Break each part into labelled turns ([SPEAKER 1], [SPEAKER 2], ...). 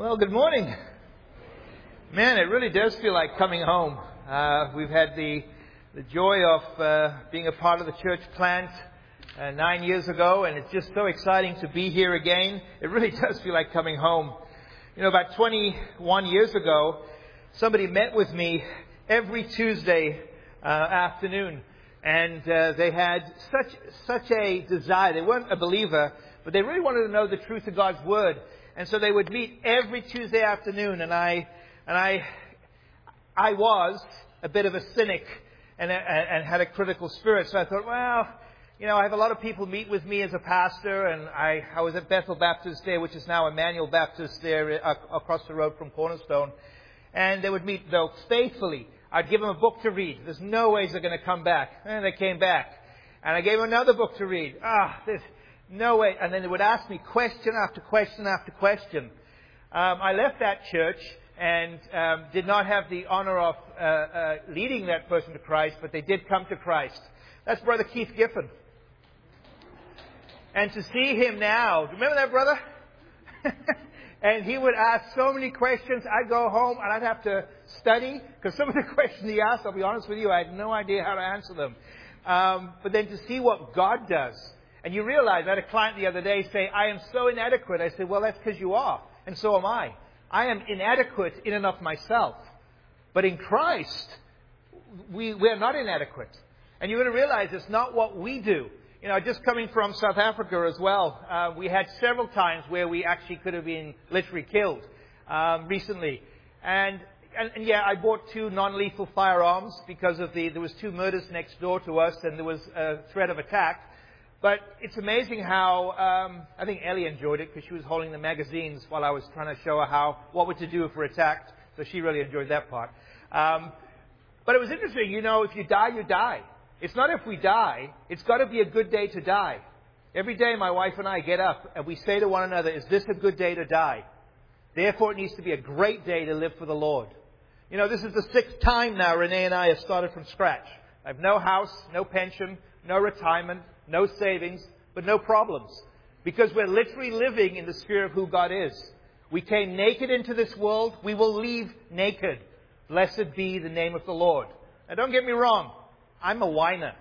[SPEAKER 1] Well, good morning. Man, it really does feel like coming home. We've had the joy of being a part of the church plant 9 years ago, and it's just so exciting to be here again. It really does feel like coming home. You know, about 21 years ago, somebody met with me every Tuesday afternoon, and they had such a desire. They weren't a believer, but they really wanted to know the truth of God's Word. And so they would meet every Tuesday afternoon, and I was a bit of a cynic and had a critical spirit. So I thought, well, you know, I have a lot of people meet with me as a pastor, and I was at Bethel Baptist there, which is now Emmanuel Baptist there across the road from Cornerstone. And they would meet, though, faithfully. I'd give them a book to read. There's no ways they're going to come back. And they came back. And I gave them another book to read. There's no way. And then they would ask me question after question after question. I left that church and did not have the honor of leading that person to Christ, but they did come to Christ. That's Brother Keith Giffen. And to see him now, remember that brother? And he would ask so many questions. I'd go home and I'd have to study, because some of the questions he asked, I'll be honest with you, I had no idea how to answer them. But then to see what God does. And you realize, I had a client the other day say, I am so inadequate. I said, well, that's because you are. And so am I. I am inadequate in and of myself. But in Christ, we're not inadequate. And you're going to realize it's not what we do. You know, just coming from South Africa as well, we had several times where we actually could have been literally killed recently. And yeah, I bought 2 non-lethal firearms because of there was 2 murders next door to us, and there was a threat of attack. But it's amazing how, I think Ellie enjoyed it because she was holding the magazines while I was trying to show her what to do if we're attacked. So she really enjoyed that part. But it was interesting, you know, if you die, you die. It's not if we die, it's got to be a good day to die. Every day my wife and I get up and we say to one another, is this a good day to die? Therefore it needs to be a great day to live for the Lord. You know, this is the 6th time now Renee and I have started from scratch. I have no house, no pension, no retirement, no savings, but no problems. Because we're literally living in the sphere of who God is. We came naked into this world. We will leave naked. Blessed be the name of the Lord. Now don't get me wrong. I'm a whiner.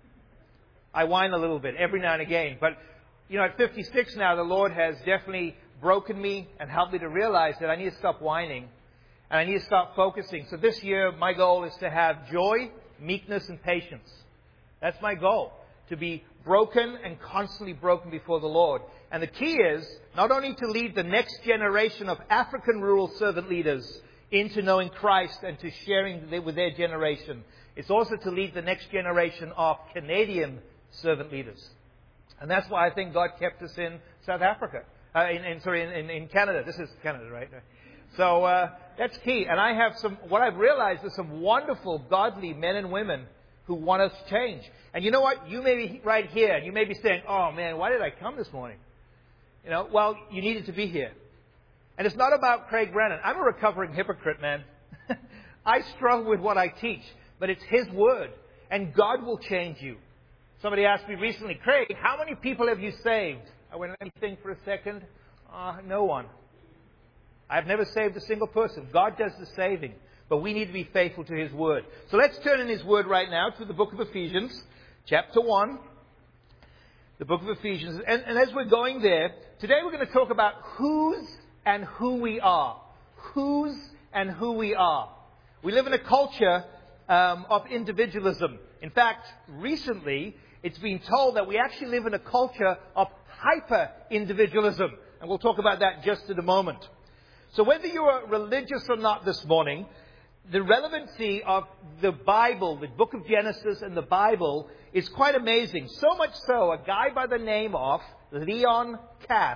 [SPEAKER 1] I whine a little bit every now and again. But, you know, at 56 now, the Lord has definitely broken me and helped me to realize that I need to stop whining. And I need to start focusing. So this year, my goal is to have joy, meekness, and patience. That's my goal. To be broken and constantly broken before the Lord. And the key is not only to lead the next generation of African rural servant leaders into knowing Christ and to sharing with their generation. It's also to lead the next generation of Canadian servant leaders. And that's why I think God kept us in South Africa. In Canada. This is Canada, right? So that's key. And what I've realized is some wonderful, godly men and women who want us to change. And you know what? You may be right here, and you may be saying, oh man, why did I come this morning? You know, well, you needed to be here. And it's not about Craig Brennan. I'm a recovering hypocrite, man. I struggle with what I teach, but it's His Word, and God will change you. Somebody asked me recently, Craig, how many people have you saved? I went, let me think for a second. No one. I've never saved a single person. God does the saving. But we need to be faithful to His Word. So let's turn in His Word right now to the book of Ephesians, chapter 1. The book of Ephesians. And as we're going there, today we're going to talk about whose and who we are. Whose and who we are. We live in a culture of individualism. In fact, recently, it's been told that we actually live in a culture of hyper-individualism. And we'll talk about that just in a moment. So whether you are religious or not this morning, the relevancy of the Bible, the book of Genesis and the Bible, is quite amazing. So much so, a guy by the name of Leon Kass,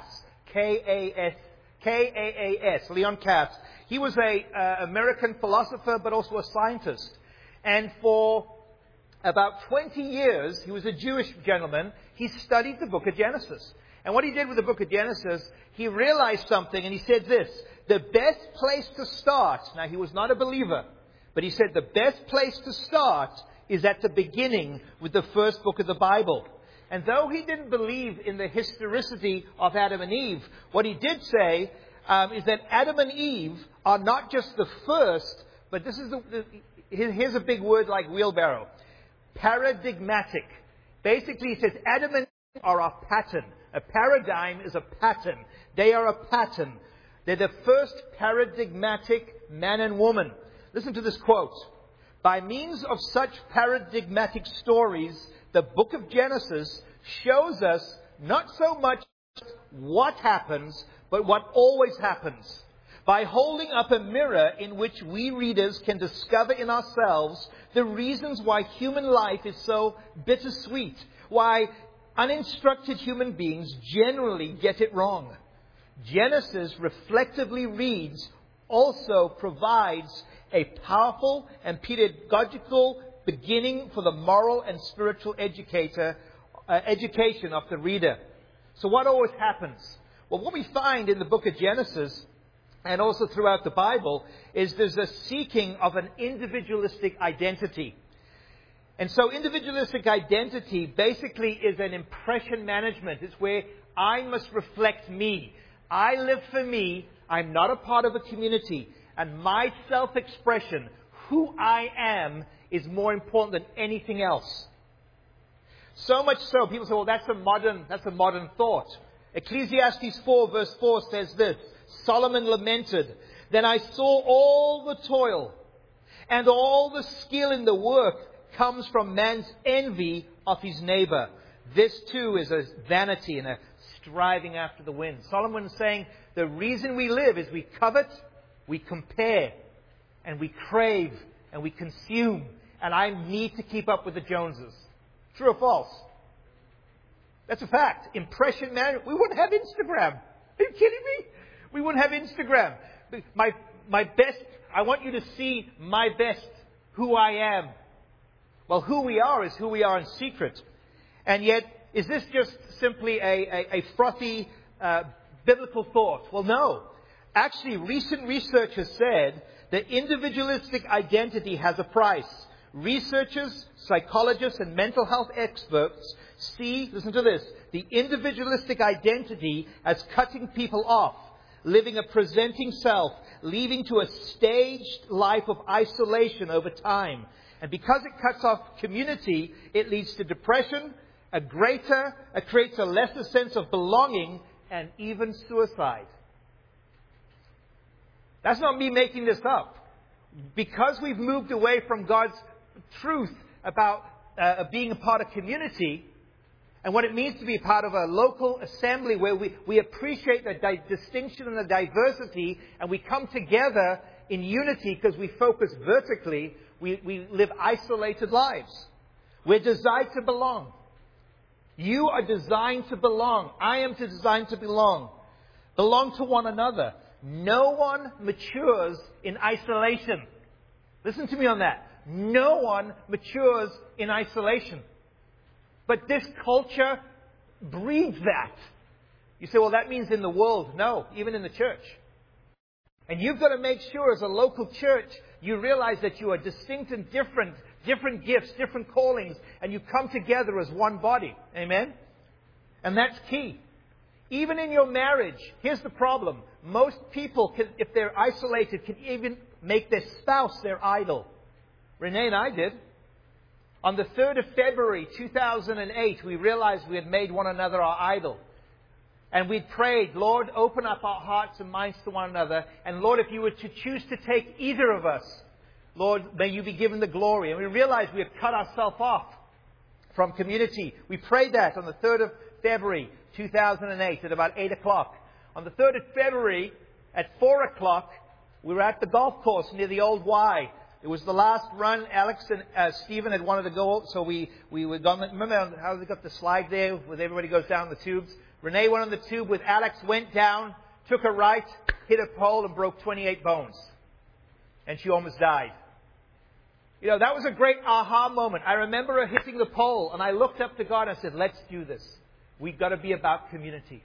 [SPEAKER 1] K-A-A-S, Leon Kass. He was an American philosopher, but also a scientist. And for about 20 years, he was a Jewish gentleman. He studied the book of Genesis. And what he did with the book of Genesis, he realized something, and he said this: the best place to start, now he was not a believer, but he said the best place to start is at the beginning with the first book of the Bible. And though he didn't believe in the historicity of Adam and Eve, what he did say, is that Adam and Eve are not just the first, but this is here's a big word like wheelbarrow. Paradigmatic. Basically, it says Adam and Eve are a pattern. A paradigm is a pattern. They are a pattern. They're the first paradigmatic man and woman. Listen to this quote. By means of such paradigmatic stories, the book of Genesis shows us not so much what happens, but what always happens. By holding up a mirror in which we readers can discover in ourselves the reasons why human life is so bittersweet, why uninstructed human beings generally get it wrong. Genesis reflectively reads also provides a powerful and pedagogical beginning for the moral and spiritual education of the reader. So what always happens? Well, what we find in the book of Genesis and also throughout the Bible is there's a seeking of an individualistic identity. And so individualistic identity basically is an impression management. It's where I must reflect me. I live for me. I'm not a part of a community. And my self-expression, who I am, is more important than anything else. So much so, people say, well, that's a modern thought. Ecclesiastes 4 verse 4 says this, Solomon lamented, then I saw all the toil and all the skill in the work comes from man's envy of his neighbor. This too is a vanity and a striving after the wind. Solomon is saying the reason we live is we covet, we compare, and we crave, and we consume. And I need to keep up with the Joneses. True or false? That's a fact. Impression management. We wouldn't have Instagram. Are you kidding me? We wouldn't have Instagram. My best, I want you to see my best, who I am. Well, who we are is who we are in secret. And yet, is this just simply a frothy biblical thought? Well, no. Actually, recent research has said that individualistic identity has a price. Researchers, psychologists, and mental health experts see, listen to this, the individualistic identity as cutting people off, living a presenting self, leading to a staged life of isolation over time. And because it cuts off community, it leads to depression, it creates a lesser sense of belonging, and even suicide. That's not me making this up. Because we've moved away from God's truth about being a part of community and what it means to be a part of a local assembly where we appreciate the distinction and the diversity and we come together in unity because we focus vertically, we live isolated lives. We're designed to belong. You are designed to belong. I am designed to belong. Belong to one another. No one matures in isolation. Listen to me on that. No one matures in isolation. But this culture breeds that. You say, well, that means in the world. No, even in the church. And you've got to make sure as a local church, you realize that you are distinct and different gifts, different callings, and you come together as one body. Amen? And that's key. Even in your marriage, here's the problem. Most people, if they're isolated, can even make their spouse their idol. Renee and I did. On the 3rd of February 2008, we realized we had made one another our idol. And we prayed, Lord, open up our hearts and minds to one another. And Lord, if you were to choose to take either of us, Lord, may you be given the glory. And we realized we had cut ourselves off from community. We prayed that on the 3rd of February 2008 at about 8 o'clock. On the 3rd of February at 4 o'clock, we were at the golf course near the old Y. It was the last run. Alex and Stephen had wanted to go, so we were gone. Remember how they got the slide there where everybody goes down the tubes? Renee went on the tube with Alex, went down, took a right, hit a pole, and broke 28 bones. And she almost died. You know, that was a great aha moment. I remember her hitting the pole, and I looked up to God and said, let's do this. We've got to be about community.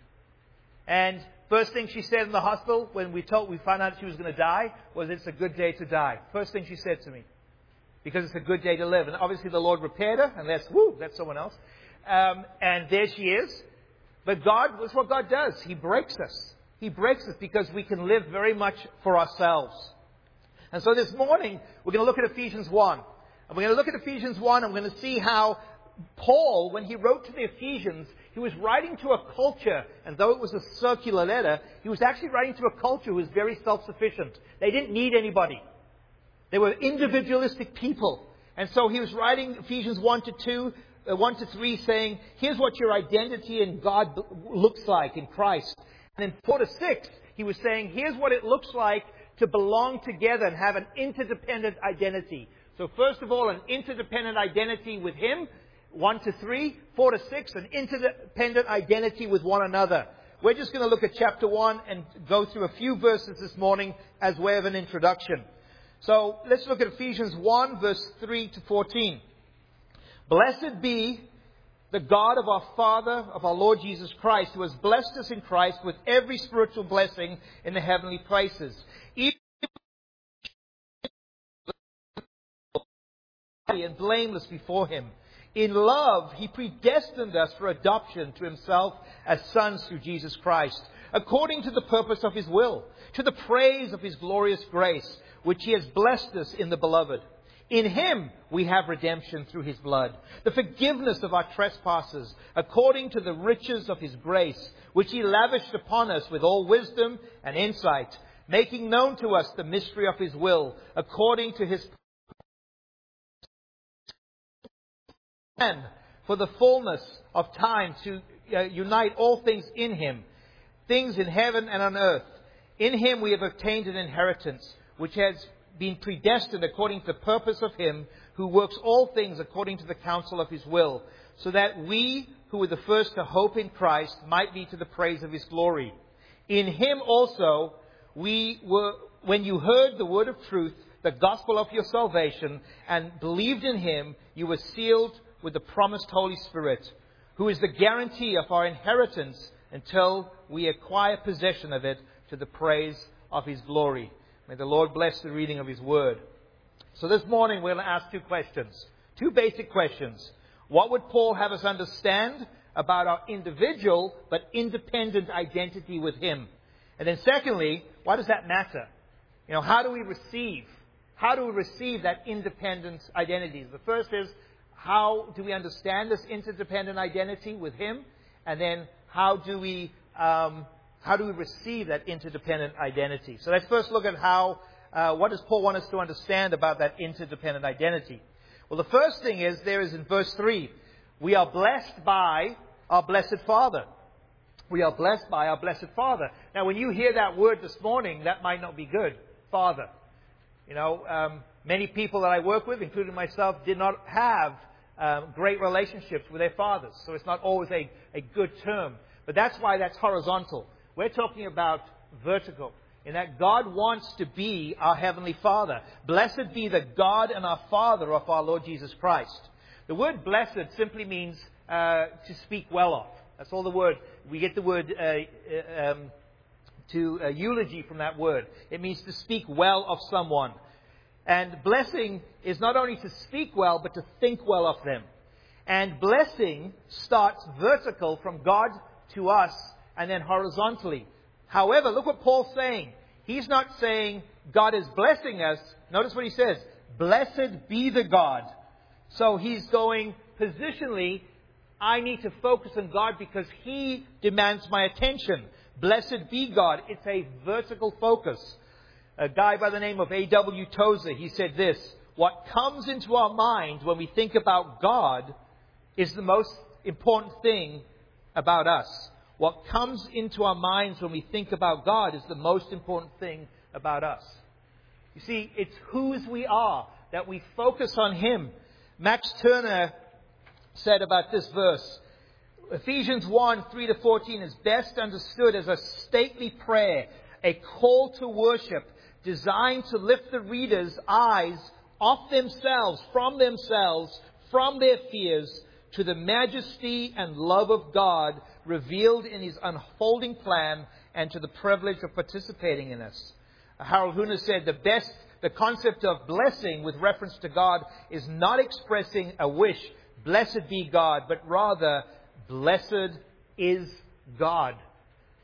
[SPEAKER 1] And first thing she said in the hospital when we found out she was going to die was, it's a good day to die. First thing she said to me. Because it's a good day to live. And obviously the Lord repaired her, and that's someone else. And there she is. But God, that's what God does. He breaks us. He breaks us because we can live very much for ourselves. And so this morning, we're going to look at Ephesians 1. And we're going to look at Ephesians 1 and we're going to see how Paul, when he wrote to the Ephesians, he was writing to a culture, and though it was a circular letter, he was actually writing to a culture who was very self-sufficient. They didn't need anybody. They were individualistic people. And so he was writing Ephesians 1 to 3 saying, here's what your identity in God looks like in Christ. And then 4 to 6, he was saying, here's what it looks like to belong together and have an interdependent identity. So first of all, an interdependent identity with Him, 1 to 3, 4 to 6, an interdependent identity with one another. We're just going to look at chapter 1 and go through a few verses this morning as way of an introduction. So let's look at Ephesians 1, verse 3 to 14. Blessed be the God of our Father, of our Lord Jesus Christ, who has blessed us in Christ with every spiritual blessing in the heavenly places. Even and blameless before Him. In love, He predestined us for adoption to Himself as sons through Jesus Christ, according to the purpose of His will, to the praise of His glorious grace, which He has blessed us in the Beloved. In Him we have redemption through His blood, the forgiveness of our trespasses, according to the riches of His grace, which He lavished upon us with all wisdom and insight, making known to us the mystery of His will, according to His plan for the fullness of time to unite all things in Him, things in heaven and on earth. In Him we have obtained an inheritance, which has been predestined according to the purpose of Him who works all things according to the counsel of His will, so that we who were the first to hope in Christ might be to the praise of His glory. In Him also we were, when you heard the word of truth, the gospel of your salvation, and believed in Him, you were sealed with the promised Holy Spirit, who is the guarantee of our inheritance until we acquire possession of it to the praise of His glory. May the Lord bless the reading of His Word. So this morning we're going to ask two questions. Two basic questions. What would Paul have us understand about our individual but independent identity with Him? And then secondly, why does that matter? How do we receive that independent identity? The first is, how do we understand this interdependent identity with Him? And then how do we receive that interdependent identity? So let's first look at what does Paul want us to understand about that interdependent identity? Well, the first thing is, there is in verse 3, we are blessed by our blessed Father. We are blessed by our blessed Father. Now, when you hear that word this morning, that might not be good. Father. Many people that I work with, including myself, did not have great relationships with their fathers. So it's not always a good term. But that's why that's horizontal. We're talking about vertical, in that God wants to be our Heavenly Father. Blessed be the God and our Father of our Lord Jesus Christ. The word blessed simply means to speak well of. That's all the word. We get the word eulogy from that word. It means to speak well of someone. And blessing is not only to speak well, but to think well of them. And blessing starts vertical from God to us and then horizontally. However, look what Paul's saying. He's not saying God is blessing us. Notice what he says. Blessed be the God. So he's going positionally, I need to focus on God because He demands my attention. Blessed be God. It's a vertical focus. A guy by the name of A.W. Tozer, he said this: what comes into our mind when we think about God is the most important thing about us. What comes into our minds when we think about God is the most important thing about us. You see, it's whose we are, that we focus on Him. Max Turner said about this verse, Ephesians 1, 3 to 14 is best understood as a stately prayer, a call to worship, designed to lift the reader's eyes off themselves, from their fears, to the majesty and love of God revealed in His unfolding plan and to the privilege of participating in us. Harold Hoehner said the concept of blessing with reference to God is not expressing a wish, blessed be God, but rather, blessed is God.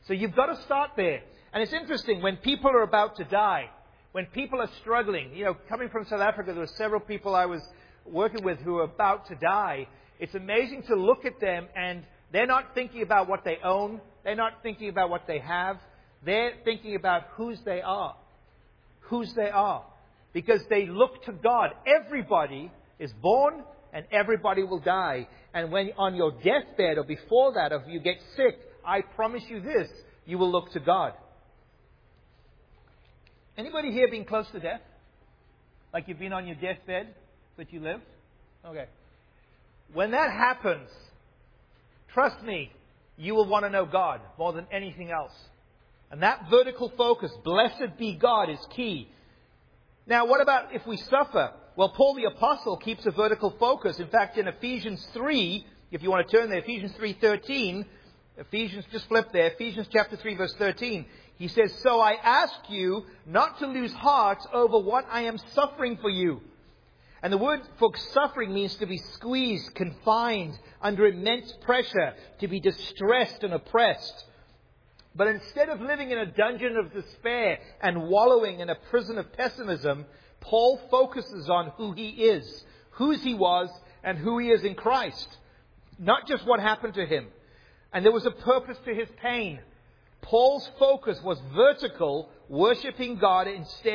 [SPEAKER 1] So you've got to start there. And it's interesting, when people are about to die, when people are struggling, coming from South Africa, there were several people I was working with who were about to die. It's amazing to look at them, and they're not thinking about what they own. They're not thinking about what they have. They're thinking about whose they are. Whose they are. Because they look to God. Everybody is born and everybody will die. And when on your deathbed or before that, if you get sick, I promise you this, you will look to God. Anybody here been close to death? Like you've been on your deathbed, but you lived? Okay. When that happens, trust me, you will want to know God more than anything else. And that vertical focus, blessed be God, is key. Now, what about if we suffer? Well, Paul the Apostle keeps a vertical focus. In fact, in Ephesians 3, if you want to turn there, Ephesians 3:13, just flip there, Ephesians chapter 3, verse 13. He says, "So I ask you not to lose heart over what I am suffering for you." And the word for suffering means to be squeezed, confined, under immense pressure, to be distressed and oppressed. But instead of living in a dungeon of despair and wallowing in a prison of pessimism, Paul focuses on who he is, whose he was, and who he is in Christ. Not just what happened to him. And there was a purpose to his pain. Paul's focus was vertical, worshipping God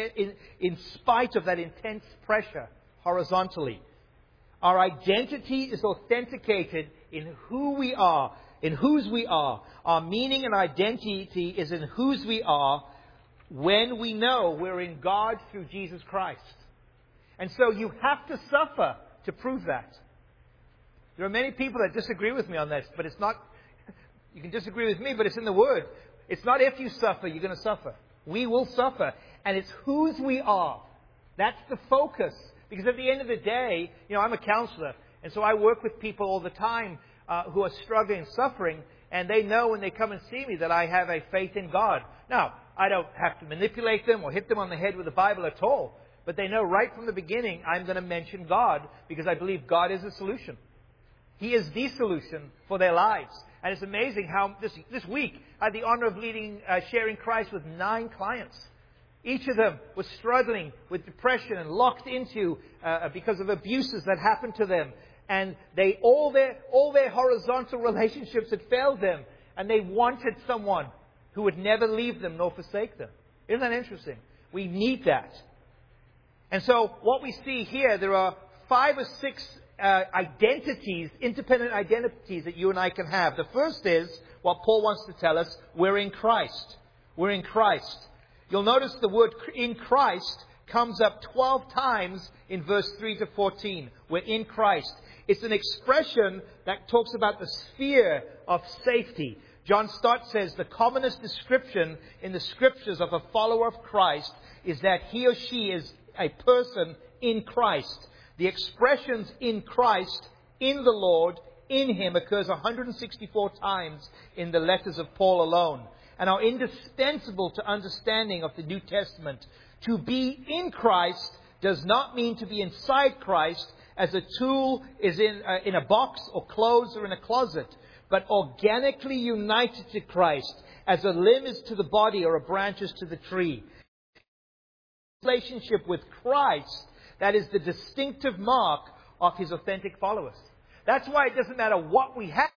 [SPEAKER 1] in spite of that intense pressure horizontally. Our identity is authenticated in who we are, in whose we are. Our meaning and identity is in whose we are when we know we're in God through Jesus Christ. And so you have to suffer to prove that. There are many people that disagree with me on this, but it's not, you can disagree with me, but it's in the Word. It's not if you suffer, you're going to suffer. We will suffer. And it's whose we are. That's the focus. Because at the end of the day, I'm a counselor. And so I work with people all the time who are struggling and suffering. And they know when they come and see me that I have a faith in God. Now, I don't have to manipulate them or hit them on the head with the Bible at all. But they know right from the beginning I'm going to mention God because I believe God is the solution. He is the solution for their lives. And it's amazing how this week I had the honor of sharing Christ with 9 clients. Each of them was struggling with depression and locked into because of abuses that happened to them. And all their horizontal relationships had failed them. And they wanted someone who would never leave them nor forsake them. Isn't that interesting? We need that. And so what we see here, there are 5 or 6 identities, independent identities that you and I can have. The first is what Paul wants to tell us, we're in Christ. We're in Christ. You'll notice the word in Christ comes up 12 times in verse 3 to 14. We're in Christ. It's an expression that talks about the sphere of safety. John Stott says the commonest description in the scriptures of a follower of Christ is that he or she is a person in Christ. The expressions in Christ, in the Lord, in Him occurs 164 times in the letters of Paul alone and are indispensable to understanding of the New Testament. To be in Christ does not mean to be inside Christ as a tool is in a box or clothes or in a closet, but organically united to Christ as a limb is to the body or a branch is to the tree. Relationship with Christ, that is the distinctive mark of His authentic followers. That's why it doesn't matter what we have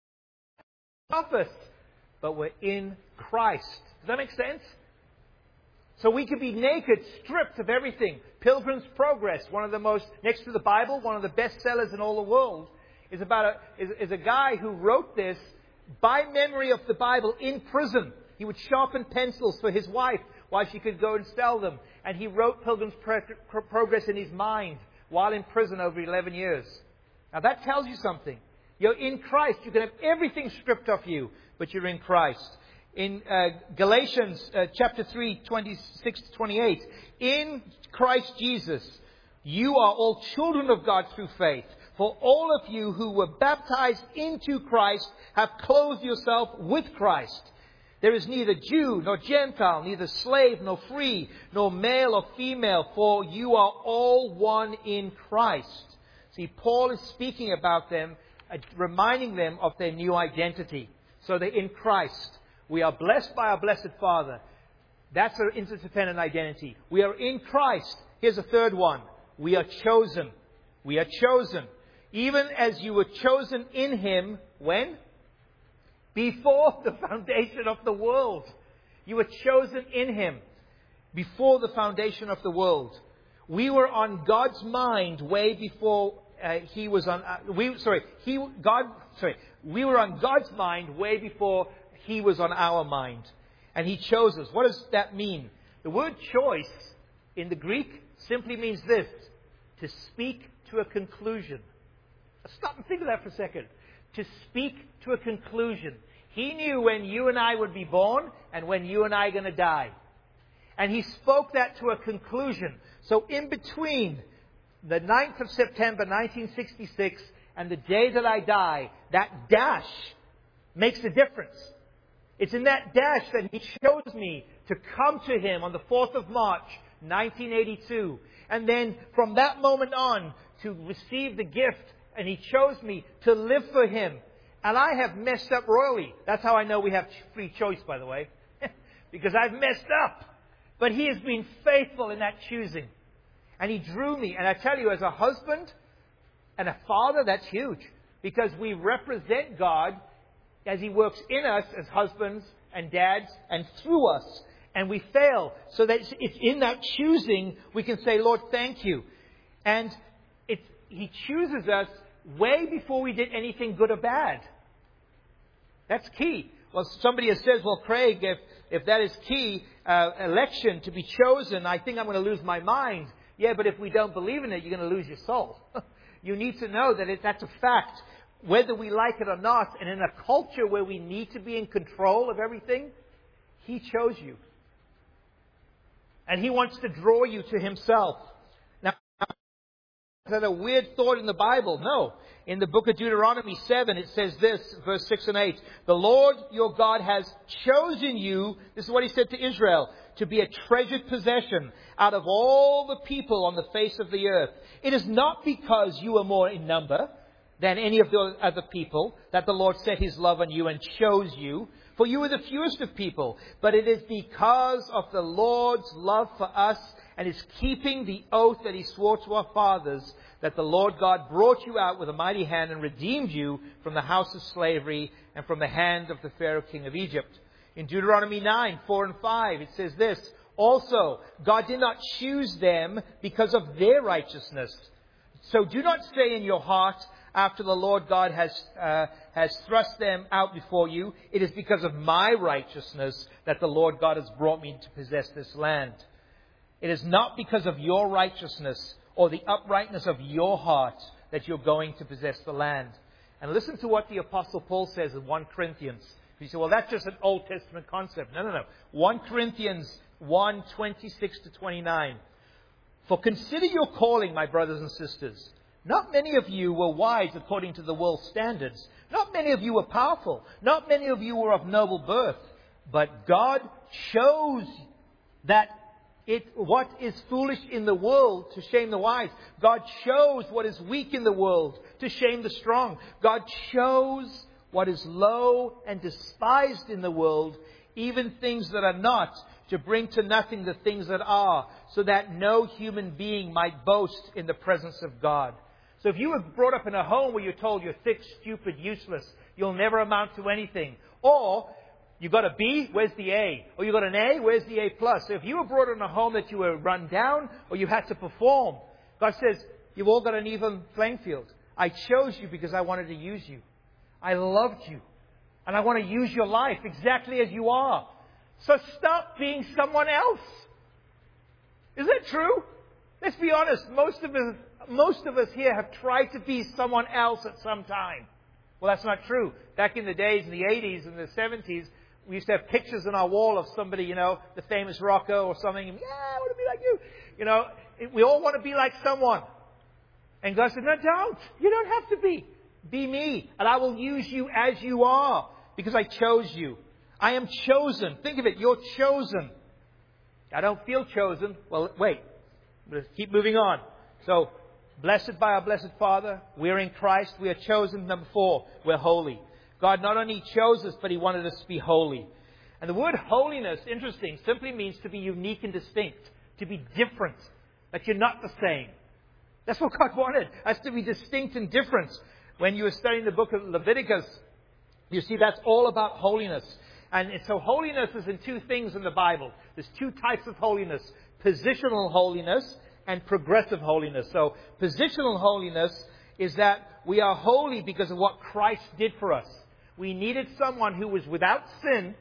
[SPEAKER 1] office, but we're in Christ. Does that make sense? So we could be naked, stripped of everything. Pilgrim's Progress, one of the most, next to the Bible, one of the best sellers in all the world, is a guy who wrote this by memory of the Bible in prison. He would sharpen pencils for his wife while she could go and sell them. And he wrote Pilgrim's Progress in his mind while in prison over 11 years. Now that tells you something. You're in Christ. You can have everything stripped off you, but you're in Christ. In Galatians chapter 3, 26 to 28, in Christ Jesus, you are all children of God through faith. For all of you who were baptized into Christ have clothed yourself with Christ. There is neither Jew nor Gentile, neither slave nor free, nor male or female, for you are all one in Christ. See, Paul is speaking about them, reminding them of their new identity. So they're in Christ. We are blessed by our blessed Father. That's our interdependent identity. We are in Christ. Here's a third one. We are chosen. We are chosen. Even as you were chosen in Him, when? Before the foundation of the world. You were chosen in Him before the foundation of the world. We were on God's mind way before He was on. We were on God's mind way before He was on our mind, and He chose us. What does that mean? The word choice in the Greek simply means this: to speak to a conclusion. Stop and think of that for a second. To speak to a conclusion. He knew when you and I would be born and when you and I are going to die. And He spoke that to a conclusion. So in between the 9th of September 1966 and the day that I die, that dash makes a difference. It's in that dash that He chose me to come to Him on the 4th of March 1982. And then from that moment on to receive the gift, and He chose me to live for Him. And I have messed up royally. That's how I know we have free choice, by the way. Because I've messed up. But He has been faithful in that choosing. And He drew me. And I tell you, as a husband and a father, that's huge. Because we represent God as He works in us as husbands and dads and through us. And we fail. So that it's in that choosing we can say, Lord, thank you. And He chooses us way before we did anything good or bad. That's key. Well, somebody has said, well, Craig, if that is key, election, to be chosen, I think I'm going to lose my mind. Yeah, but if we don't believe in it, you're going to lose your soul. You need to know that that's a fact, whether we like it or not. And in a culture where we need to be in control of everything, He chose you. And He wants to draw you to Himself. Now, is that a weird thought in the Bible? No. In the book of Deuteronomy 7, it says this, verse 6 and 8. The Lord your God has chosen you, this is what He said to Israel, to be a treasured possession out of all the people on the face of the earth. It is not because you are more in number than any of the other people that the Lord set His love on you and chose you. For you are the fewest of people. But it is because of the Lord's love for us and His keeping the oath that He swore to our fathers that the Lord God brought you out with a mighty hand and redeemed you from the house of slavery and from the hand of the Pharaoh king of Egypt. In Deuteronomy 9, 4 and 5, it says this, also, God did not choose them because of their righteousness. So do not say in your heart, after the Lord God has thrust them out before you, it is because of my righteousness that the Lord God has brought me to possess this land. It is not because of your righteousness or the uprightness of your heart that you're going to possess the land. And listen to what the Apostle Paul says in 1 Corinthians. You say, well, that's just an Old Testament concept. No. 1 Corinthians 1, 26 to 29. For consider your calling, my brothers and sisters. Not many of you were wise according to the world's standards. Not many of you were powerful. Not many of you were of noble birth. But God chose that what is foolish in the world to shame the wise. God chose what is weak in the world to shame the strong. God chose what is low and despised in the world, even things that are not, to bring to nothing the things that are, so that no human being might boast in the presence of God. So if you were brought up in a home where you're told you're thick, stupid, useless, you'll never amount to anything, or you got a B, where's the A? Or you got an A, where's the A plus? So if you were brought up in a home that you were run down or you had to perform, God says, you've all got an even playing field. I chose you because I wanted to use you. I loved you. And I want to use your life exactly as you are. So stop being someone else. Is that true? Let's be honest. Most of us here have tried to be someone else at some time. Well, that's not true. Back in the days, in the 80s and the 70s, we used to have pictures on our wall of somebody, the famous rocker or something. Yeah, I want to be like you. We all want to be like someone. And God said, no, don't. You don't have to be. Be me. And I will use you as you are because I chose you. I am chosen. Think of it. You're chosen. I don't feel chosen. Well, wait. Let's keep moving on. So, blessed by our blessed Father. We're in Christ. We are chosen. Number 4, we're holy. God not only chose us, but He wanted us to be holy. And the word holiness, interesting, simply means to be unique and distinct, to be different, that you're not the same. That's what God wanted, us to be distinct and different. When you were studying the book of Leviticus, you see that's all about holiness. And so holiness is in two things in the Bible. There's two types of holiness: positional holiness and progressive holiness. So positional holiness is that we are holy because of what Christ did for us. We needed someone who was without sin,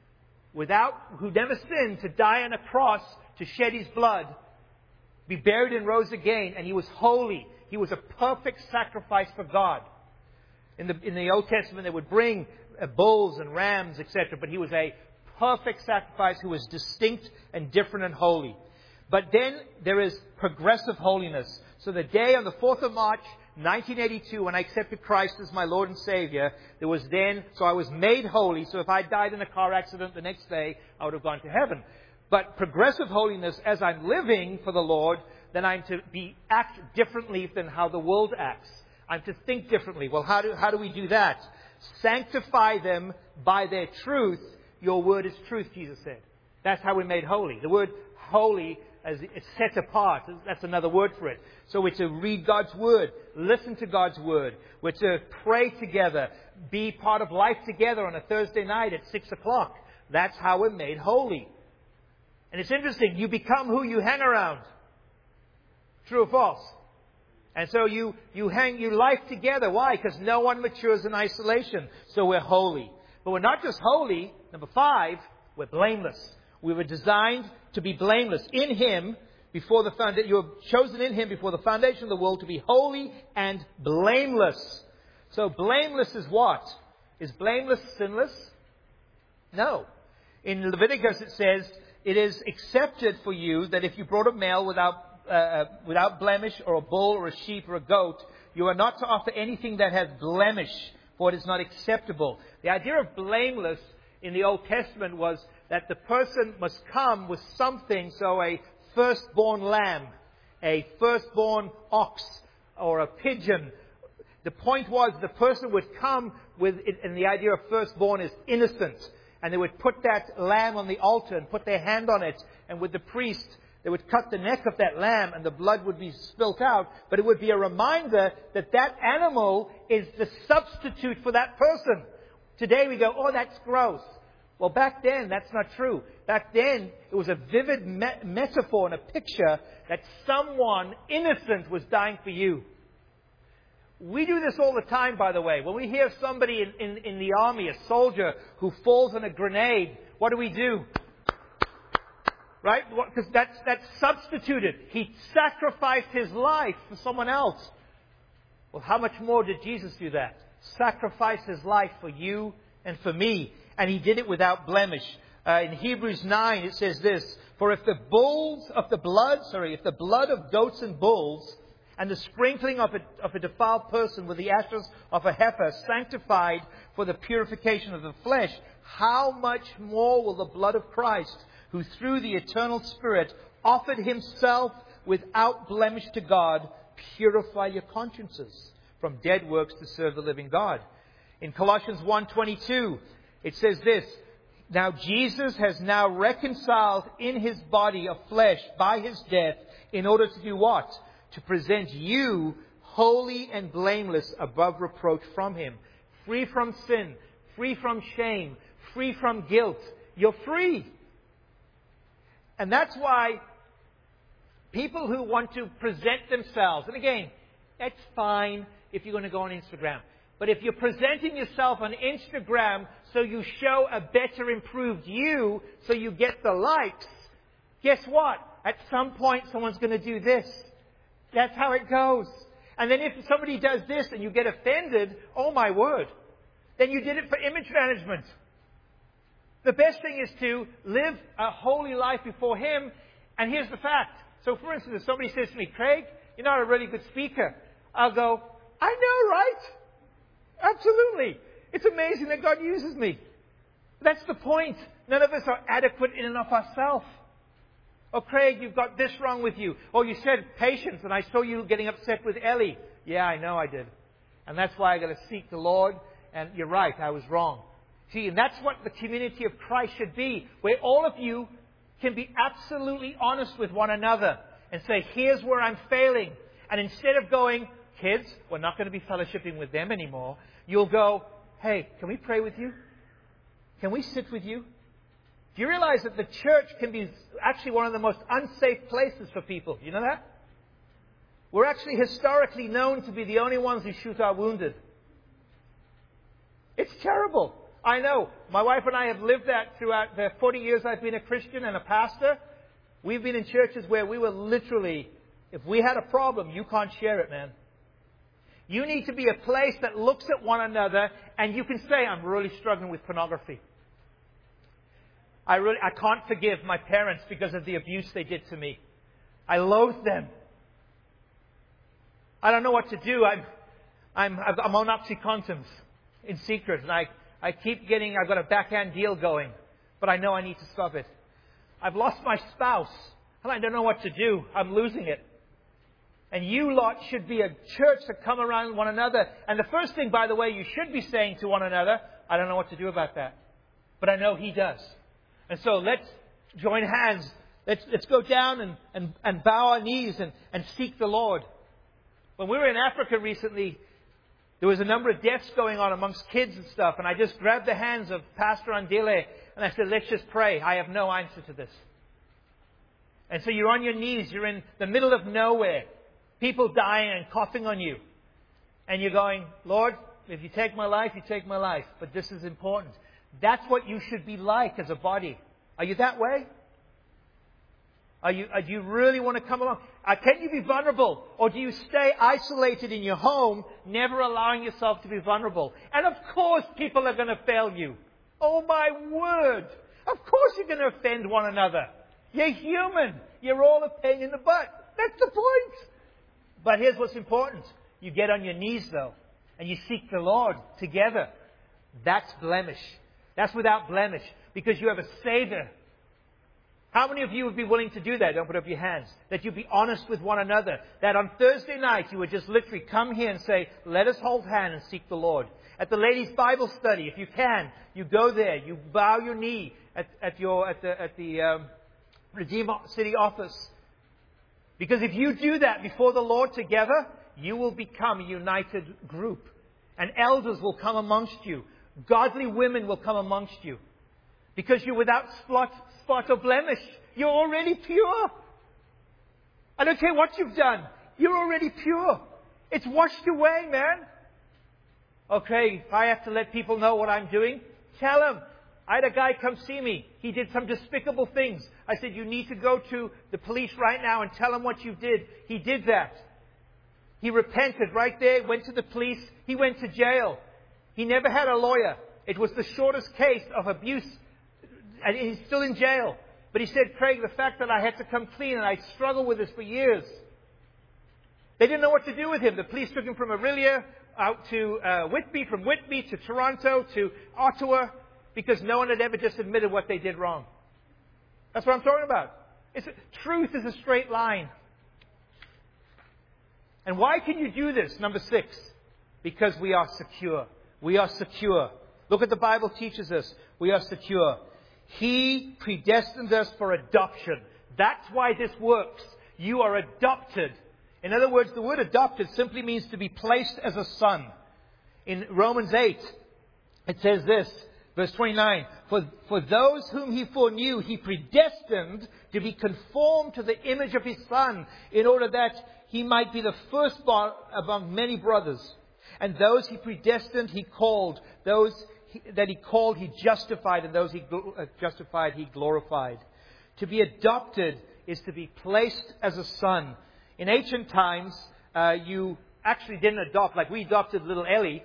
[SPEAKER 1] who never sinned, to die on a cross, to shed his blood, be buried and rose again, and he was holy. He was a perfect sacrifice for God. In the Old Testament, they would bring bulls and rams, etc., but he was a perfect sacrifice who was distinct and different and holy. But then there is progressive holiness. So the day on the 4th of March, 1982, when I accepted Christ as my Lord and Savior, so I was made holy. So if I died in a car accident the next day, I would have gone to heaven. But progressive holiness, as I'm living for the Lord, then I'm to act differently than how the world acts. I'm to think differently. Well, how do we do that? Sanctify them by their truth. Your word is truth, Jesus said. That's how we're made holy. The word holy as it's set apart. That's another word for it. So we're to read God's word, listen to God's word. We're to pray together, be part of life together on a Thursday night at 6 o'clock. That's how we're made holy. And it's interesting, you become who you hang around. True or false? And so you hang your life together. Why? Because no one matures in isolation. So we're holy. But we're not just holy. Number 5, we're blameless. We were designed to be blameless in Him before the foundation. You were chosen in Him before the foundation of the world to be holy and blameless. So blameless is what? Is blameless sinless? No. In Leviticus it says, it is accepted for you that if you brought a male without blemish, or a bull or a sheep or a goat, you are not to offer anything that has blemish, for it is not acceptable. The idea of blameless in the Old Testament was that the person must come with something, so a firstborn lamb, a firstborn ox, or a pigeon. The point was the person would come with, and the idea of firstborn is innocent, and they would put that lamb on the altar and put their hand on it, and with the priest, they would cut the neck of that lamb and the blood would be spilt out, but it would be a reminder that that animal is the substitute for that person. Today we go, oh, that's gross. Well, back then, that's not true. Back then, it was a vivid metaphor and a picture that someone innocent was dying for you. We do this all the time, by the way. When we hear somebody in the army, a soldier, who falls on a grenade, what do? Right? Because that's substituted. He sacrificed his life for someone else. Well, how much more did Jesus do that? Sacrifice his life for you and for me. And he did it without blemish. In Hebrews 9 it says this, for if the blood of goats and bulls and the sprinkling of a defiled person with the ashes of a heifer sanctified for the purification of the flesh, how much more will the blood of Christ, who through the eternal Spirit offered himself without blemish to God, purify your consciences from dead works to serve the living God. In Colossians 1:22, it says this, now Jesus has now reconciled in his body of flesh by his death in order to do what? To present you holy and blameless above reproach from him. Free from sin, free from shame, free from guilt. You're free. And that's why people who want to present themselves, and again, that's fine if you're going to go on Instagram. But if you're presenting yourself on Instagram so you show a better improved you, so you get the likes, guess what? At some point someone's going to do this. That's how it goes. And then if somebody does this and you get offended, oh my word, then you did it for image management. The best thing is to live a holy life before Him. And here's the fact. So for instance, if somebody says to me, Craig, you're not a really good speaker, I'll go, I know, right? Absolutely. It's amazing that God uses me. That's the point. None of us are adequate in and of ourselves. Oh, Craig, you've got this wrong with you. Oh, you said patience, and I saw you getting upset with Ellie. Yeah, I know I did. And that's why I got to seek the Lord. And you're right, I was wrong. See, and that's what the community of Christ should be, where all of you can be absolutely honest with one another and say, here's where I'm failing. And instead of going, kids, we're not going to be fellowshipping with them anymore, you'll go, hey, can we pray with you? Can we sit with you? Do you realize that the church can be actually one of the most unsafe places for people? You know that? We're actually historically known to be the only ones who shoot our wounded. It's terrible. I know. My wife and I have lived that throughout the 40 years I've been a Christian and a pastor. We've been in churches where we were literally, if we had a problem, you can't share it, man. You need to be a place that looks at one another and you can say, I'm really struggling with pornography. I can't forgive my parents because of the abuse they did to me. I loathe them. I don't know what to do. I'm on OxyContins in secret, and I keep getting, I've got a backhand deal going, but I know I need to stop it. I've lost my spouse, and I don't know what to do. I'm losing it. And you lot should be a church that come around one another. And the first thing, by the way, you should be saying to one another, I don't know what to do about that, but I know He does. And so let's join hands. Let's go down and bow our knees and seek the Lord. When we were in Africa recently, there was a number of deaths going on amongst kids and stuff. And I just grabbed the hands of Pastor Andile and I said, let's just pray. I have no answer to this. And so you're on your knees. You're in the middle of nowhere. People dying and coughing on you. And you're going, Lord, if you take my life, you take my life. But this is important. That's what you should be like as a body. Are you that way? Do you really want to come along? Can you be vulnerable? Or do you stay isolated in your home, never allowing yourself to be vulnerable? And of course people are going to fail you. Oh my word! Of course you're going to offend one another. You're human. You're all a pain in the butt. That's the point. But here's what's important. You get on your knees though, and you seek the Lord together. That's blemish. That's without blemish. Because you have a Savior. How many of you would be willing to do that? Don't put up your hands. That you be honest with one another. That on Thursday night you would just literally come here and say, let us hold hands and seek the Lord. At the ladies' Bible study, if you can, you go there. You bow your knee at the Redeemer City office. Because if you do that before the Lord together, you will become a united group. And elders will come amongst you. Godly women will come amongst you. Because you're without spot or blemish. You're already pure. I don't care what you've done. You're already pure. It's washed away, man. Okay, if I have to let people know what I'm doing, tell them. I had a guy come see me. He did some despicable things. I said, you need to go to the police right now and tell them what you did. He did that. He repented right there, went to the police. He went to jail. He never had a lawyer. It was the shortest case of abuse. And he's still in jail. But he said, Craig, the fact that I had to come clean and I struggled with this for years. They didn't know what to do with him. The police took him from Orillia out to Whitby, from Whitby to Toronto to Ottawa, because no one had ever just admitted what they did wrong. That's what I'm talking about. Truth is a straight line. And why can you do this? Number 6. Because we are secure. We are secure. Look what the Bible teaches us. We are secure. He predestined us for adoption. That's why this works. You are adopted. In other words, the word adopted simply means to be placed as a son. In Romans 8, it says this, verse 29, For those whom He foreknew, He predestined to be conformed to the image of His Son, in order that He might be the firstborn among many brothers. And those He predestined, He called. Those that He called, He justified. And those He justified, He glorified. To be adopted is to be placed as a son. In ancient times, you actually didn't adopt, like we adopted little Ellie.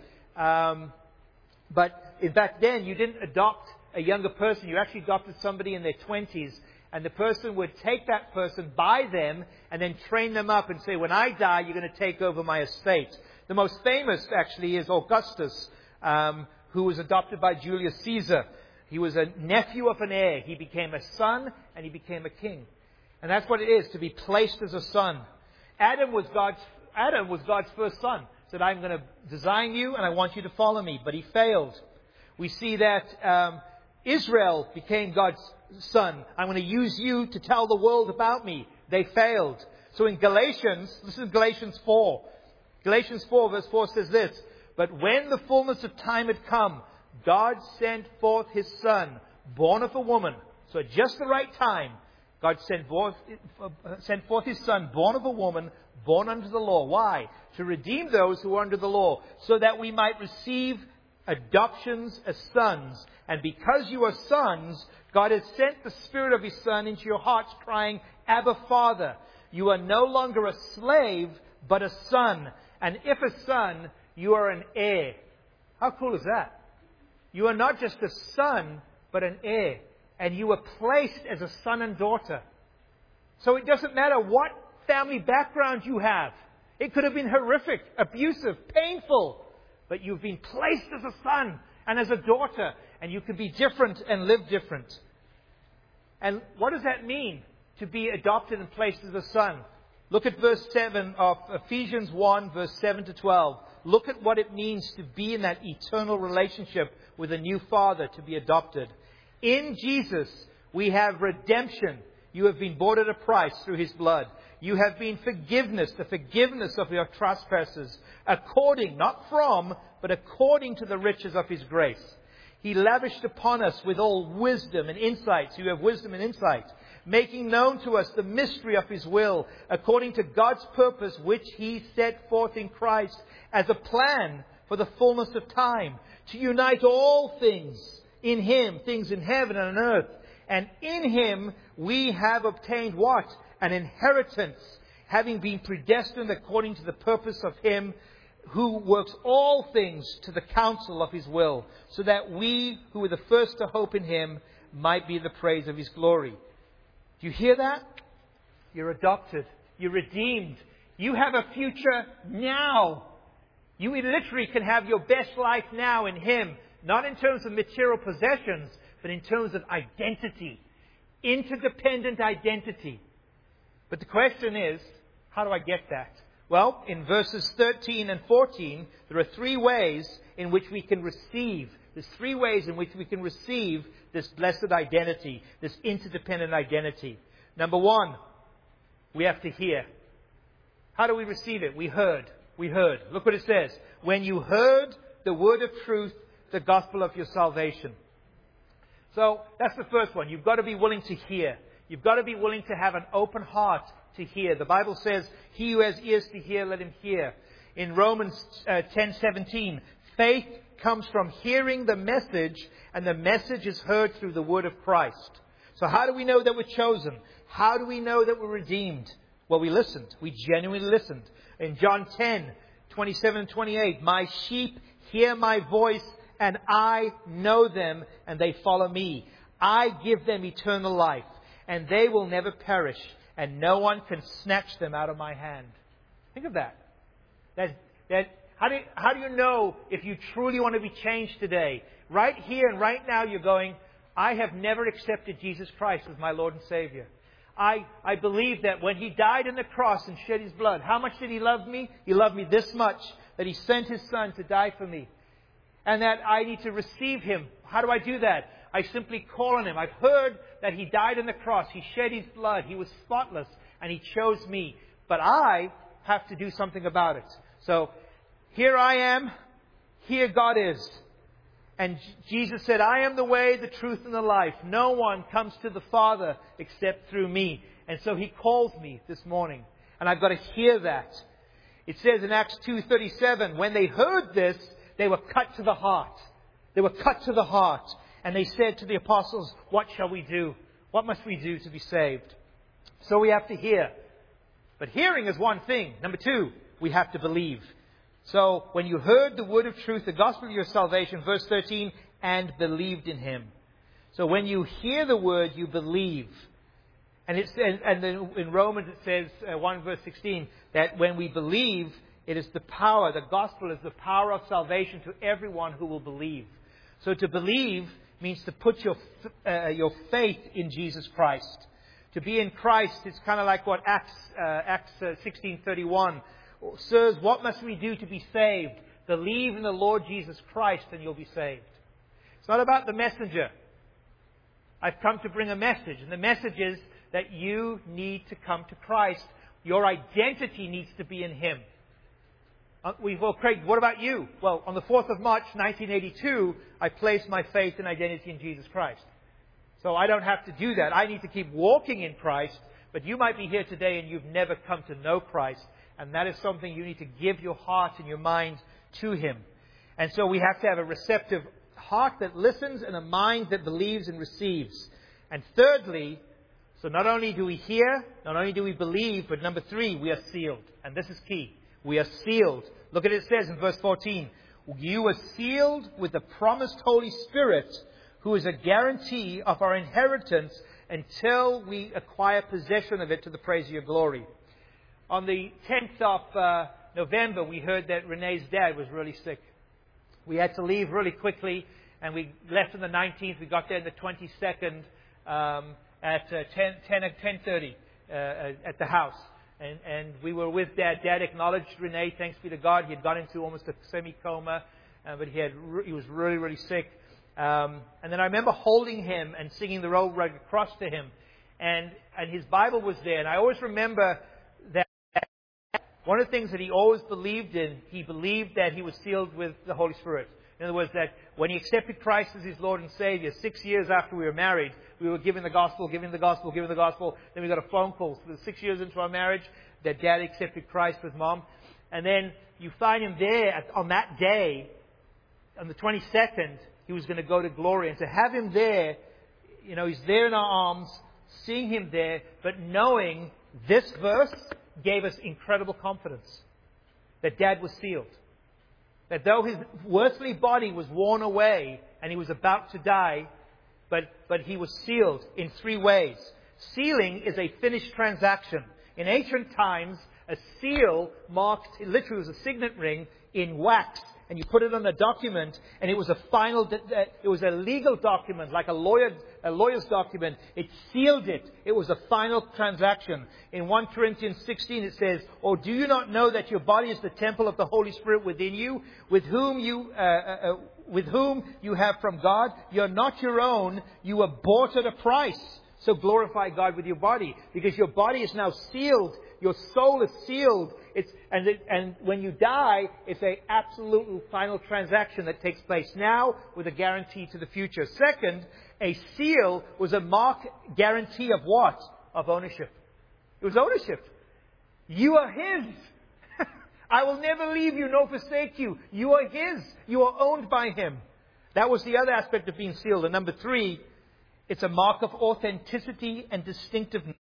[SPEAKER 1] But back then, you didn't adopt a younger person. You actually adopted somebody in their 20s. And the person would take that person, buy them, and then train them up and say, when I die, you're going to take over my estate. The most famous, actually, is Augustus, who was adopted by Julius Caesar. He was a nephew of an heir. He became a son, and he became a king. And that's what it is, to be placed as a son. Adam was God's first son. He said, I'm going to design you, and I want you to follow me. But he failed. We see that Israel became God's son. I'm going to use you to tell the world about me. They failed. So in Galatians, listen to Galatians 4. Galatians 4 verse 4 says this, "But when the fullness of time had come, God sent forth His Son, born of a woman." So at just the right time, God sent forth His Son, born of a woman, born under the law. Why? To redeem those who are under the law, so that we might receive adoptions as sons. And because you are sons, God has sent the Spirit of His Son into your hearts, crying, "Abba, Father." You are no longer a slave, but a son. And if a son, you are an heir. How cool is that? You are not just a son, but an heir. And you are placed as a son and daughter. So it doesn't matter what family background you have. It could have been horrific, abusive, painful. But you've been placed as a son and as a daughter. And you can be different and live different. And what does that mean, to be adopted and placed as a son? Look at verse 7 of Ephesians 1, verse 7 to 12. Look at what it means to be in that eternal relationship with a new Father, to be adopted. In Jesus, we have redemption. You have been bought at a price through His blood. You have been forgiveness, the forgiveness of your trespasses, according, not from, but according to the riches of His grace. He lavished upon us with all wisdom and insight. So you have wisdom and insight, making known to us the mystery of His will, according to God's purpose, which He set forth in Christ as a plan for the fullness of time, to unite all things in Him, things in heaven and on earth. And in Him we have obtained what? An inheritance, having been predestined according to the purpose of Him who works all things to the counsel of His will, so that we who were the first to hope in Him might be the praise of His glory. Do you hear that? You're adopted. You're redeemed. You have a future now. You literally can have your best life now in Him. Not in terms of material possessions, but in terms of identity. Interdependent identity. But the question is, how do I get that? Well, in verses 13 and 14, there are three ways in which we can receive. There's three ways in which we can receive this blessed identity, this interdependent identity. Number one, we have to hear. How do we receive it? We heard. We heard. Look what it says. When you heard the word of truth, the gospel of your salvation. So that's the first one. You've got to be willing to hear. You've got to be willing to have an open heart to hear. The Bible says, "He who has ears to hear, let him hear." In Romans 10:17, faith comes from hearing the message, and the message is heard through the word of Christ. So how do we know that we're chosen? How do we know that we're redeemed? Well, we listened. We genuinely listened. In John 10:27 and 28, "My sheep hear my voice, and I know them, and they follow me. I give them eternal life, and they will never perish, and no one can snatch them out of my hand." Think of that. How do you know if you truly want to be changed today? Right here and right now you're going, "I have never accepted Jesus Christ as my Lord and Savior. I believe that when He died on the cross and shed His blood, how much did He love me? He loved me this much, that He sent His Son to die for me. And that I need to receive Him." How do I do that? I simply call on Him. I've heard that He died on the cross. He shed His blood. He was spotless. And He chose me. But I have to do something about it. So, here I am. Here God is. And Jesus said, "I am the way, the truth, and the life. No one comes to the Father except through me." And so He calls me this morning. And I've got to hear that. It says in Acts 2:37, when they heard this, they were cut to the heart. They were cut to the heart. And they said to the apostles, "What shall we do? What must we do to be saved?" So we have to hear. But hearing is one thing. Number two, we have to believe. So when you heard the word of truth, the gospel of your salvation, verse 13, "and believed in Him." So when you hear the word, you believe. And then in Romans it says, 1 verse 16, that when we believe, it is the power, the gospel is the power of salvation to everyone who will believe. So to believe means to put your faith in Jesus Christ. To be in Christ, it's kind of like what Acts 16:31. "Sirs, what must we do to be saved? Believe in the Lord Jesus Christ and you'll be saved." not about the messenger. I've come to bring a message, and the message is that you need to come to Christ. Your identity needs to be in Him. Well, Craig, what about you? Well, on the 4th of March, 1982, I placed my faith and identity in Jesus Christ. So I don't have to do that. I need to keep walking in Christ. But you might be here today and you've never come to know Christ. And that is something you need to give your heart and your mind to Him. And so we have to have a receptive heart that listens and a mind that believes and receives. And thirdly, so not only do we hear, not only do we believe, but number 3, we are sealed. And this is key. We are sealed. Look at it, it says in verse 14, you are sealed with the promised Holy Spirit, who is a guarantee of our inheritance until we acquire possession of it to the praise of your glory. On the 10th of November, we heard that Renee's dad was really sick. We had to leave really quickly, and we left on the 19th. We got there on the 22nd at 10:30 at the house. And we were with Dad. Dad acknowledged Renee, thanks be to God. He had gone into almost a semi-coma, but he was really, really sick. And then I remember holding him and singing the Road Rugged Cross to him. And his Bible was there. And I always remember that one of the things that he always believed in, he believed that he was sealed with the Holy Spirit. In other words, that when he accepted Christ as his Lord and Savior, 6 years after we were married, we were giving the gospel. Then we got a phone call. So 6 years into our marriage, that Dad accepted Christ with Mom. And then you find him there on that day, on the 22nd, he was going to go to glory. And to have him there, he's there in our arms, seeing him there, but knowing this verse gave us incredible confidence that Dad was sealed. That though his earthly body was worn away and he was about to die, but he was sealed in 3 ways. Sealing is a finished transaction. In ancient times, a seal marked, literally was a signet ring in wax, and you put it on a document, and it was it was a legal document, like a lawyer's document. It sealed it. It was a final transaction. In 1 Corinthians 16 it says, "Or do you not know that your body is the temple of the Holy Spirit within you, with whom you have from God? You're not your own. You were bought at a price. So glorify God with your body, because your body is now sealed. Your soul is sealed. And when you die, it's an absolute final transaction that takes place now with a guarantee to the future. Second, a seal was a mark guarantee of what? Of ownership. It was ownership. You are His. I will never leave you nor forsake you. You are His. You are owned by Him. That was the other aspect of being sealed. And number 3, it's a mark of authenticity and distinctiveness.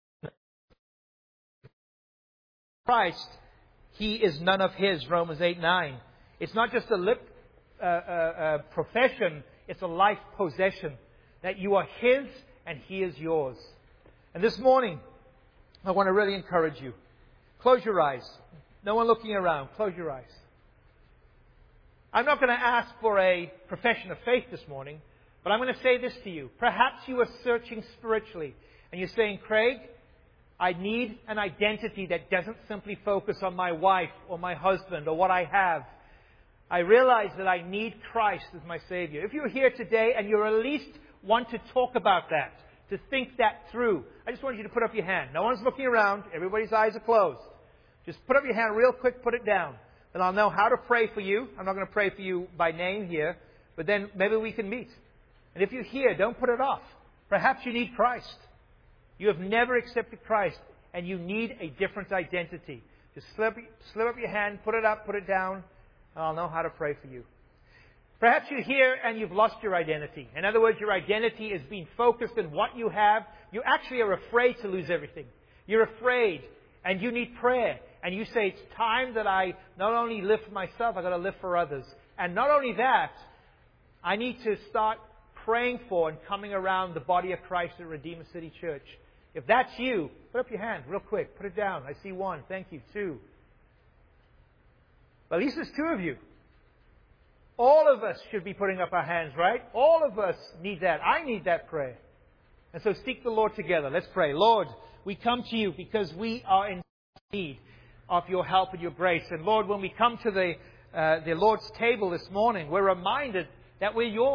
[SPEAKER 1] Christ, He is none of His, Romans 8:9. It's not just a lip profession, it's a life possession. That you are His and He is yours. And this morning, I want to really encourage you. Close your eyes. No one looking around. Close your eyes. I'm not going to ask for a profession of faith this morning, but I'm going to say this to you. Perhaps you are searching spiritually, and you're saying, Craig, I need an identity that doesn't simply focus on my wife or my husband or what I have. I realize that I need Christ as my Savior. If you're here today and you at least want to talk about that, to think that through, I just want you to put up your hand. No one's looking around. Everybody's eyes are closed. Just put up your hand real quick, put it down. And I'll know how to pray for you. I'm not going to pray for you by name here, but then maybe we can meet. And if you're here, don't put it off. Perhaps you need Christ. You have never accepted Christ, and you need a different identity. Just slip up your hand, put it up, put it down, and I'll know how to pray for you. Perhaps you're here and you've lost your identity. In other words, your identity is being focused on what you have. You actually are afraid to lose everything. You're afraid, and you need prayer. And you say, it's time that I not only live for myself, I've got to live for others. And not only that, I need to start praying for and coming around the body of Christ at Redeemer City Church. If that's you, put up your hand real quick. Put it down. I see 1. Thank you. 2. Well, at least there's 2 of you. All of us should be putting up our hands, right? All of us need that. I need that prayer. And so seek the Lord together. Let's pray. Lord, we come to you because we are in need of your help and your grace. And Lord, when we come to the Lord's table this morning, we're reminded that we're yours.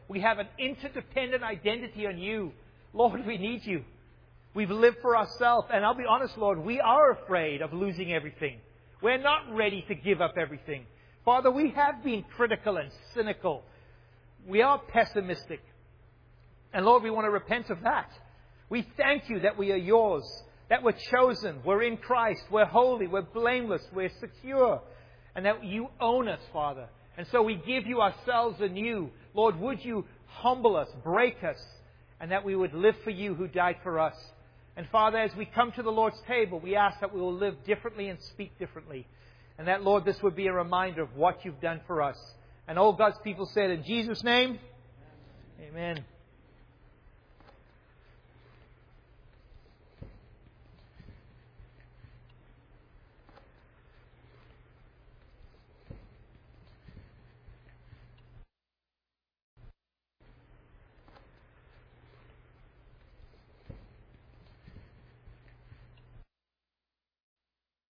[SPEAKER 1] We have an interdependent identity on You. Lord, we need You. We've lived for ourselves. And I'll be honest, Lord, we are afraid of losing everything. We're not ready to give up everything. Father, we have been critical and cynical. We are pessimistic. And Lord, we want to repent of that. We thank You that we are Yours, that we're chosen, we're in Christ, we're holy, we're blameless, we're secure, and that You own us, Father. And so we give You ourselves anew. Lord, would You humble us, break us, and that we would live for You who died for us. And Father, as we come to the Lord's table, we ask that we will live differently and speak differently. And that, Lord, this would be a reminder of what You've done for us. And all God's people said, in Jesus' name, Amen.